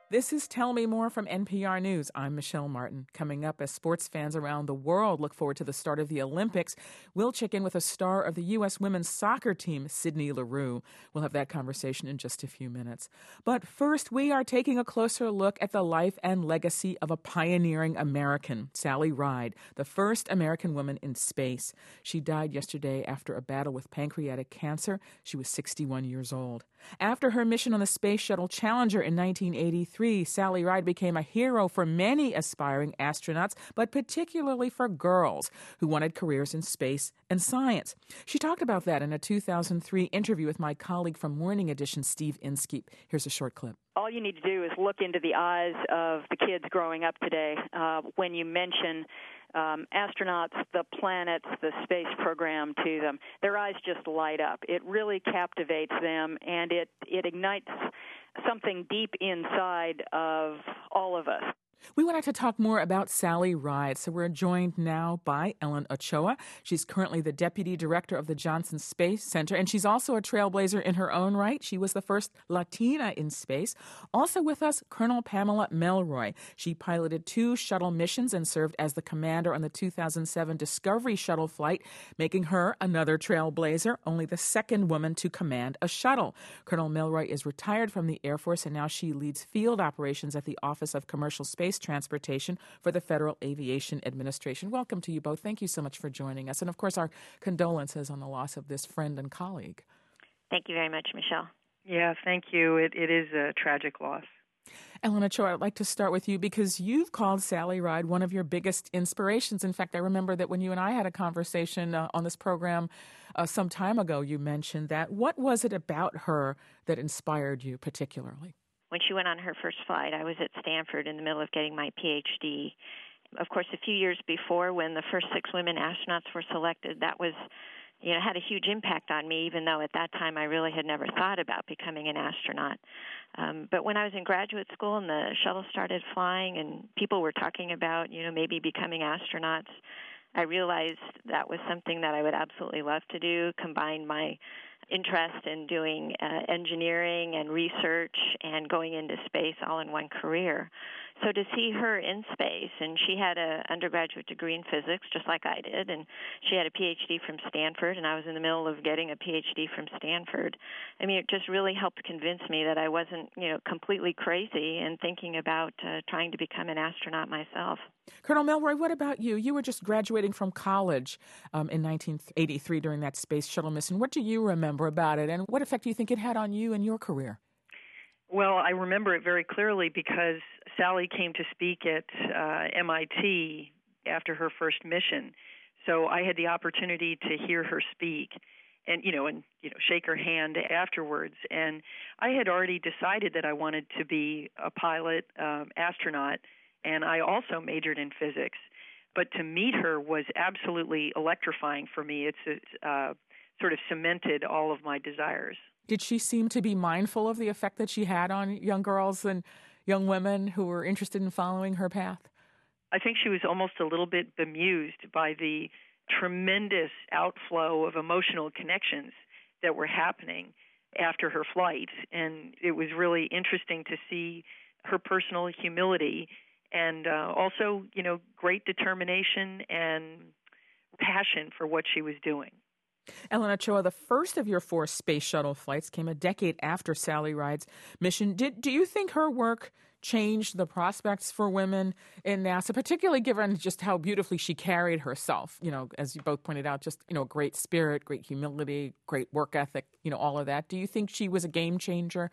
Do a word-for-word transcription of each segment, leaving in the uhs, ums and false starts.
This is Tell Me More from N P R News. I'm Michelle Martin. Coming up, as sports fans around the world look forward to the start of the Olympics, we'll check in with a star of the U S women's soccer team, Sydney Leroux. We'll have that conversation in just a few minutes. But first, we are taking a closer look at the life and legacy of a pioneering American, Sally Ride, the first American woman in space. She died yesterday after a battle with pancreatic cancer. She was sixty-one years old. After her mission on the Space Shuttle Challenger in nineteen eighty-three, Sally Ride became a hero for many aspiring astronauts, but particularly for girls who wanted careers in space and science. She talked about that in a two thousand three interview with my colleague from Morning Edition, Steve Inskeep. Here's a short clip. All you need to do is look into the eyes of the kids growing up today uh, when you mention um, astronauts, the planets, the space program to them. Their eyes just light up. It really captivates them, and it, it ignites something deep inside of all of us. We wanted to talk more about Sally Ride, so we're joined now by Ellen Ochoa. She's currently the Deputy Director of the Johnson Space Center, and she's also a trailblazer in her own right. She was the first Latina in space. Also with us, Colonel Pamela Melroy. She piloted two shuttle missions and served as the commander on the two thousand seven Discovery shuttle flight, making her another trailblazer, only the second woman to command a shuttle. Colonel Melroy is retired from the Air Force, and now she leads field operations at the Office of Commercial Space Transportation for the Federal Aviation Administration. Welcome to you both. Thank you so much for joining us. And of course, our condolences on the loss of this friend and colleague. Thank you very much, Michelle. Yeah, thank you. It, it is a tragic loss. Ellen Ochoa, I'd like to start with you because you've called Sally Ride one of your biggest inspirations. In fact, I remember that when you and I had a conversation uh, on this program uh, some time ago, you mentioned that. What was it about her that inspired you particularly? When she went on her first flight, I was at Stanford in the middle of getting my P H D. Of course, a few years before, when the first six women astronauts were selected, that was, you know, had a huge impact on me, even though at that time I really had never thought about becoming an astronaut. Um, but when I was in graduate school and the shuttle started flying and people were talking about, you know, maybe becoming astronauts, I realized that was something that I would absolutely love to do, combine my interest in doing uh, engineering and research and going into space all in one career. So to see her in space, and she had an undergraduate degree in physics, just like I did, and she had a P H D from Stanford, and I was in the middle of getting a P H D from Stanford. I mean, it just really helped convince me that I wasn't, you know, completely crazy and thinking about uh, trying to become an astronaut myself. Colonel Melroy, what about you? You were just graduating from college um, in nineteen eighty-three during that space shuttle mission. What do you remember about it, and what effect do you think it had on you and your career? Well, I remember it very clearly because Sally came to speak at uh, M I T after her first mission. So I had the opportunity to hear her speak and, you know, and, you know, shake her hand afterwards. And I had already decided that I wanted to be a pilot, um, astronaut, and I also majored in physics. But to meet her was absolutely electrifying for me. It's uh, sort of cemented all of my desires. Did she seem to be mindful of the effect that she had on young girls and young women who were interested in following her path? I think she was almost a little bit bemused by the tremendous outflow of emotional connections that were happening after her flight. And it was really interesting to see her personal humility and uh, also, you know, great determination and passion for what she was doing. Ellen Ochoa, the first of your four space shuttle flights came a decade after Sally Ride's mission. Did do you think her work changed the prospects for women in NASA, particularly given just how beautifully she carried herself? You know, as you both pointed out, just, you know, great spirit, great humility, great work ethic, you know, all of that. Do you think she was a game changer?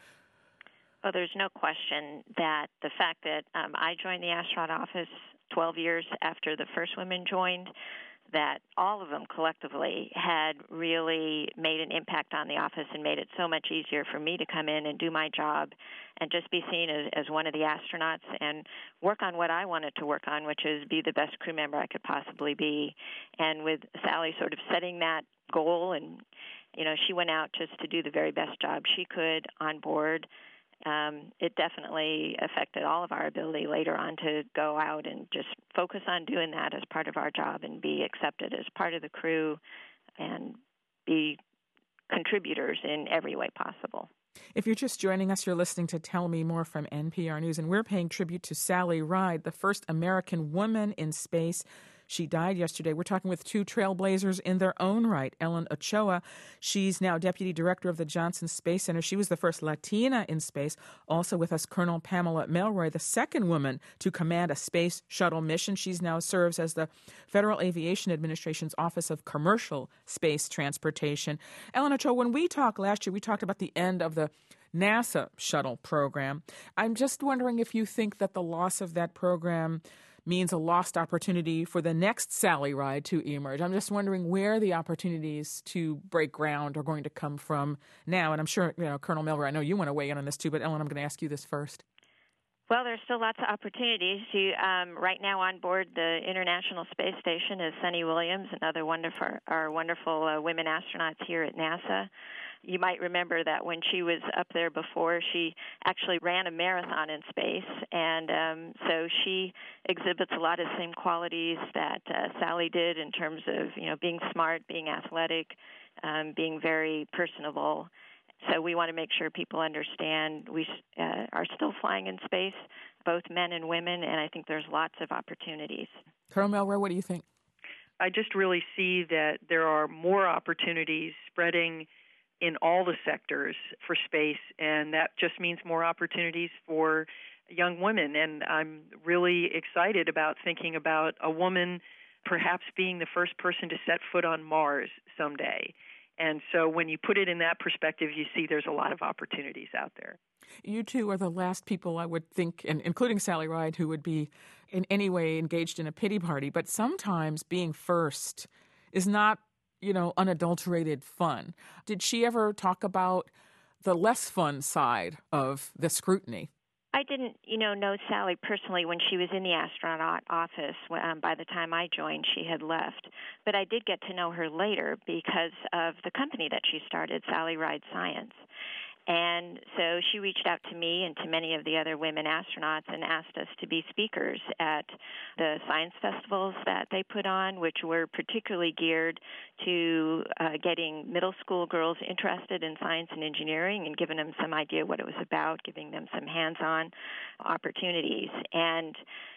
Oh, there's no question that the fact that um, I joined the astronaut office twelve years after the first women joined, that all of them collectively had really made an impact on the office and made it so much easier for me to come in and do my job and just be seen as, as one of the astronauts and work on what I wanted to work on, which is be the best crew member I could possibly be. And with Sally sort of setting that goal, and, you know, she went out just to do the very best job she could on board. Um, it definitely affected all of our ability later on to go out and just focus on doing that as part of our job and be accepted as part of the crew and be contributors in every way possible. If you're just joining us, you're listening to Tell Me More from N P R News, and we're paying tribute to Sally Ride, the first American woman in space. She died yesterday. We're talking with two trailblazers in their own right. Ellen Ochoa, she's now deputy director of the Johnson Space Center. She was the first Latina in space. Also with us, Colonel Pamela Melroy, the second woman to command a space shuttle mission. She's now serves as the Federal Aviation Administration's Office of Commercial Space Transportation. Ellen Ochoa, when we talked last year, we talked about the end of the NASA shuttle program. I'm just wondering if you think that the loss of that program means a lost opportunity for the next Sally Ride to emerge. I'm just wondering where the opportunities to break ground are going to come from now. And I'm sure, you know, Colonel Melroy, I know you want to weigh in on this too, but Ellen, I'm going to ask you this first. Well, there's still lots of opportunities. You, um, right now on board the International Space Station is Sunny Williams, another wonderful, our wonderful uh, women astronauts here at NASA. You might remember that when she was up there before, she actually ran a marathon in space, and um, so she exhibits a lot of the same qualities that uh, Sally did in terms of, you know, being smart, being athletic, um, being very personable. So we want to make sure people understand we uh, are still flying in space, both men and women, and I think there's lots of opportunities. Colonel Melroy, what do you think? I just really see that there are more opportunities spreading in all the sectors for space, and that just means more opportunities for young women. And I'm really excited about thinking about a woman perhaps being the first person to set foot on Mars someday. And so when you put it in that perspective, you see there's a lot of opportunities out there. You two are the last people I would think, and including Sally Ride, who would be in any way engaged in a pity party. But sometimes being first is not, you know, unadulterated fun. Did she ever talk about the less fun side of the scrutiny? I didn't, you know, know Sally personally when she was in the astronaut office. Um, by the time I joined, she had left. But I did get to know her later because of the company that she started, Sally Ride Science. And so she reached out to me and to many of the other women astronauts and asked us to be speakers at the science festivals that they put on, which were particularly geared to uh, getting middle school girls interested in science and engineering and giving them some idea what it was about, giving them some hands-on opportunities. And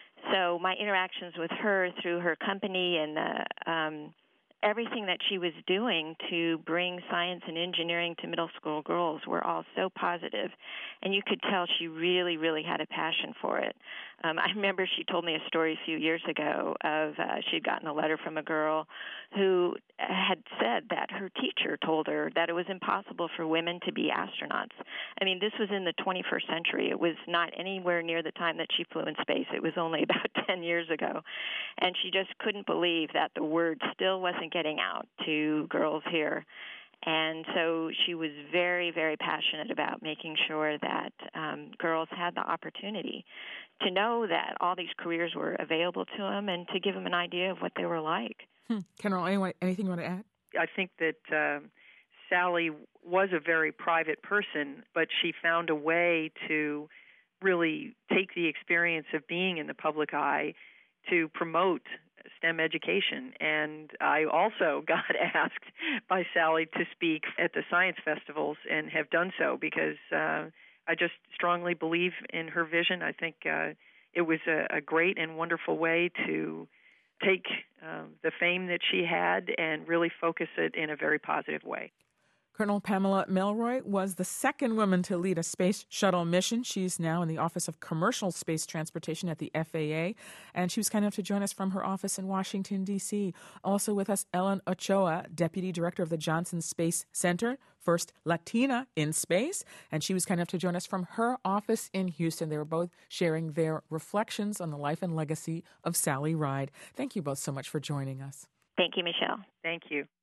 so my interactions with her through her company and the um, everything that she was doing to bring science and engineering to middle school girls were all so positive, and you could tell she really, really had a passion for it. Um, I remember she told me a story a few years ago of uh, she'd gotten a letter from a girl who had said that her teacher told her that it was impossible for women to be astronauts. I mean, this was in the twenty-first century. It was not anywhere near the time that she flew in space. It was only about ten years ago. And she just couldn't believe that the word still wasn't getting out to girls here. And so she was very, very passionate about making sure that um, girls had the opportunity to know that all these careers were available to them and to give them an idea of what they were like. Hmm. Colonel, anyone, anything you want to add? I think that uh, Sally was a very private person, but she found a way to really take the experience of being in the public eye to promote STEM education. And I also got asked by Sally to speak at the science festivals and have done so because uh, I just strongly believe in her vision. I think uh, it was a, a great and wonderful way to take uh, the fame that she had and really focus it in a very positive way. Colonel Pamela Melroy was the second woman to lead a space shuttle mission. She's now in the Office of Commercial Space Transportation at the F A A, and she was kind enough to join us from her office in Washington, D C Also with us, Ellen Ochoa, Deputy Director of the Johnson Space Center, first Latina in space, and she was kind enough to join us from her office in Houston. They were both sharing their reflections on the life and legacy of Sally Ride. Thank you both so much for joining us. Thank you, Michelle. Thank you.